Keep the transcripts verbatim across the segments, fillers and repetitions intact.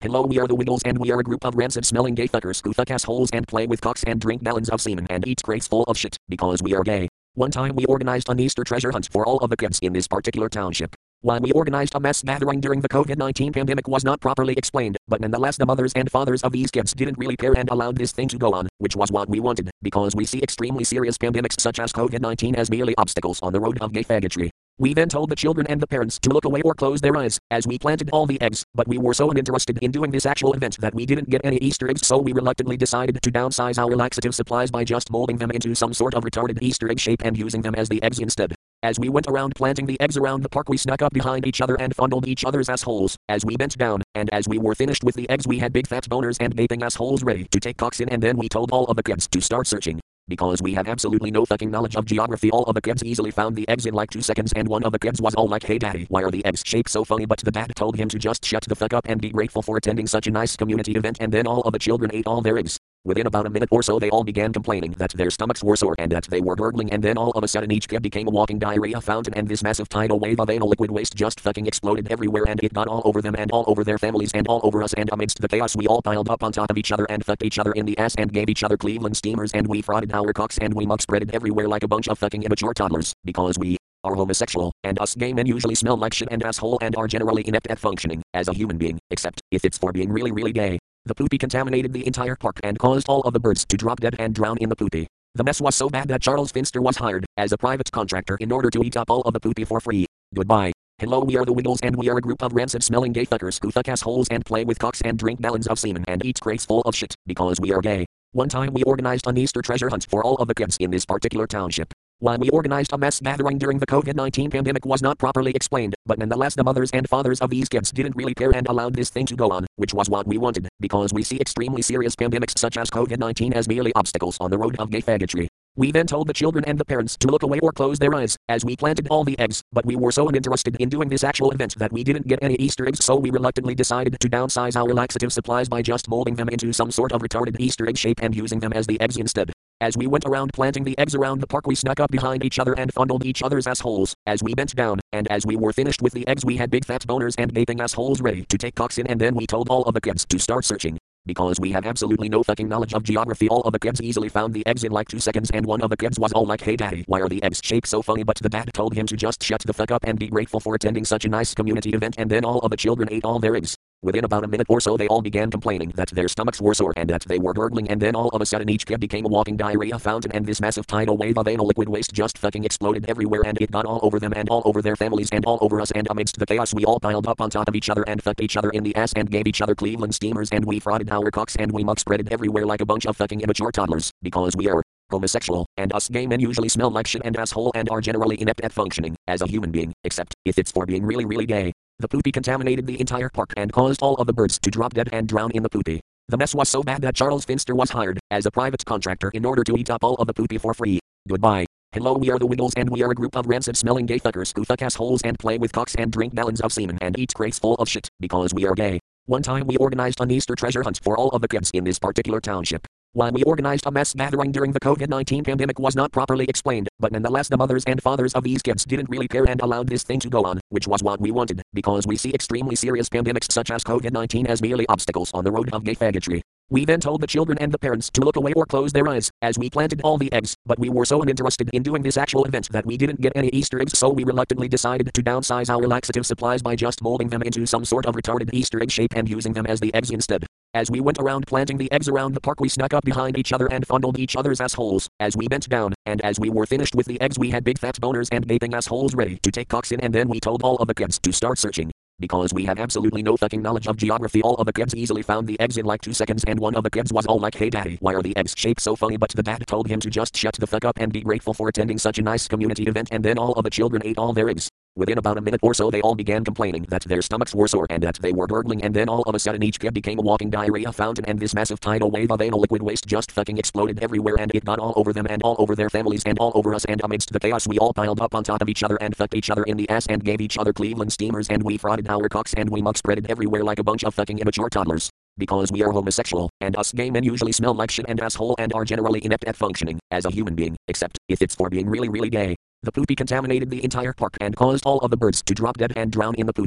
Hello, we are the Wiggles and we are a group of rancid smelling gay fuckers who fuck assholes and play with cocks and drink gallons of semen and eat crates full of shit because we are gay. One time we organized an Easter treasure hunt for all of the kids in this particular township. Why we organized a mass gathering during the COVID nineteen pandemic was not properly explained, but nonetheless the mothers and fathers of these kids didn't really care and allowed this thing to go on, which was what we wanted, because we see extremely serious pandemics such as COVID nineteen as merely obstacles on the road of gay faggotry. We then told the children and the parents to look away or close their eyes, as we planted all the eggs, but we were so uninterested in doing this actual event that we didn't get any Easter eggs, so we reluctantly decided to downsize our laxative supplies by just molding them into some sort of retarded Easter egg shape and using them as the eggs instead. As we went around planting the eggs around the park, we snuck up behind each other and fondled each other's assholes, as we bent down, and as we were finished with the eggs we had big fat boners and gaping assholes ready to take cocks in, and then we told all of the kids to start searching. Because we had absolutely no fucking knowledge of geography, all of the kids easily found the eggs in like two seconds, and one of the kids was all like, "Hey daddy, why are the eggs shaped so funny?" But the dad told him to just shut the fuck up and be grateful for attending such a nice community event, and then all of the children ate all their eggs. Within about a minute or so they all began complaining that their stomachs were sore and that they were gurgling, and then all of a sudden each kid became a walking diarrhea fountain, and this massive tidal wave of anal liquid waste just fucking exploded everywhere, and it got all over them and all over their families and all over us, and amidst the chaos we all piled up on top of each other and fucked each other in the ass and gave each other Cleveland steamers, and we frauded our cocks and we muck spreaded everywhere like a bunch of fucking immature toddlers, because we are homosexual, and us gay men usually smell like shit and asshole and are generally inept at functioning as a human being, except if it's for being really really gay. The poopy contaminated the entire park and caused all of the birds to drop dead and drown in the poopy. The mess was so bad that Charles Finster was hired as a private contractor in order to eat up all of the poopy for free. Goodbye. Hello, we are the Wiggles and we are a group of rancid smelling gay fuckers who fuck assholes and play with cocks and drink gallons of semen and eat crates full of shit because we are gay. One time we organized an Easter treasure hunt for all of the kids in this particular township. Why we organized a mass gathering during the COVID nineteen pandemic was not properly explained, but nonetheless the mothers and fathers of these kids didn't really care and allowed this thing to go on, which was what we wanted, because we see extremely serious pandemics such as COVID nineteen as merely obstacles on the road of gay faggotry. We then told the children and the parents to look away or close their eyes, as we planted all the eggs, but we were so uninterested in doing this actual event that we didn't get any Easter eggs, so we reluctantly decided to downsize our laxative supplies by just molding them into some sort of retarded Easter egg shape and using them as the eggs instead. As we went around planting the eggs around the park, we snuck up behind each other and fondled each other's assholes, as we bent down, and as we were finished with the eggs we had big fat boners and gaping assholes ready to take cocks in, and then we told all of the kids to start searching. Because we had absolutely no fucking knowledge of geography, all of the kids easily found the eggs in like two seconds, and one of the kids was all like, "Hey daddy, why are the eggs shaped so funny?" But the dad told him to just shut the fuck up and be grateful for attending such a nice community event, and then all of the children ate all their eggs. Within about a minute or so they all began complaining that their stomachs were sore and that they were gurgling, and then all of a sudden each kid became a walking diarrhea fountain, and this massive tidal wave of anal liquid waste just fucking exploded everywhere, and it got all over them and all over their families and all over us, and amidst the chaos we all piled up on top of each other and fucked each other in the ass and gave each other Cleveland steamers, and we frauded our cocks and we muck spreaded everywhere like a bunch of fucking immature toddlers, because we are homosexual, and us gay men usually smell like shit and asshole and are generally inept at functioning as a human being, except if it's for being really really gay. The poopy contaminated the entire park and caused all of the birds to drop dead and drown in the poopy. The mess was so bad that Charles Finster was hired as a private contractor in order to eat up all of the poopy for free. Goodbye. Hello, we are the Wiggles and we are a group of rancid smelling gay fuckers who fuck assholes and play with cocks and drink gallons of semen and eat crates full of shit because we are gay. One time we organized an Easter treasure hunt for all of the kids in this particular township. Why we organized a mass gathering during the COVID nineteen pandemic was not properly explained, but nonetheless the mothers and fathers of these kids didn't really care and allowed this thing to go on, which was what we wanted, because we see extremely serious pandemics such as COVID nineteen as merely obstacles on the road of gay faggotry. We then told the children and the parents to look away or close their eyes, as we planted all the eggs, but we were so uninterested in doing this actual event that we didn't get any Easter eggs, so we reluctantly decided to downsize our laxative supplies by just molding them into some sort of retarded Easter egg shape and using them as the eggs instead. As we went around planting the eggs around the park, we snuck up behind each other and fondled each other's assholes, as we bent down, and as we were finished with the eggs we had big fat boners and gaping assholes ready to take cocks in, and then we told all of the kids to start searching. Because we had absolutely no fucking knowledge of geography, all of the kids easily found the eggs in like two seconds, and one of the kids was all like, "Hey daddy, why are the eggs shaped so funny?" But the dad told him to just shut the fuck up and be grateful for attending such a nice community event, and then all of the children ate all their eggs. Within about a minute or so they all began complaining that their stomachs were sore and that they were gurgling, and then all of a sudden each kid became a walking diarrhea fountain, and this massive tidal wave of anal liquid waste just fucking exploded everywhere, and it got all over them and all over their families and all over us, and amidst the chaos we all piled up on top of each other and fucked each other in the ass and gave each other Cleveland steamers, and we frauded our cocks and we muck spreaded everywhere like a bunch of fucking immature toddlers. Because we are homosexual, and us gay men usually smell like shit and asshole and are generally inept at functioning as a human being, except if it's for being really really gay. The poopy contaminated the entire park and caused all of the birds to drop dead and drown in the poopy.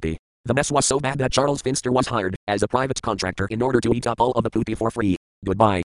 The mess was so bad that Charles Finster was hired as a private contractor in order to eat up all of the poopy for free. Goodbye.